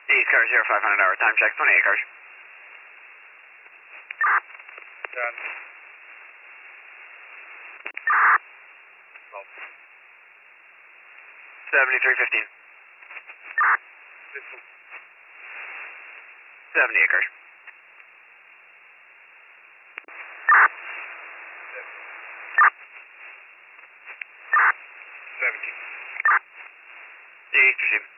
East car 0500 hour, time check, 28 cars. Done. 7315. 70 acres. 17. East receive.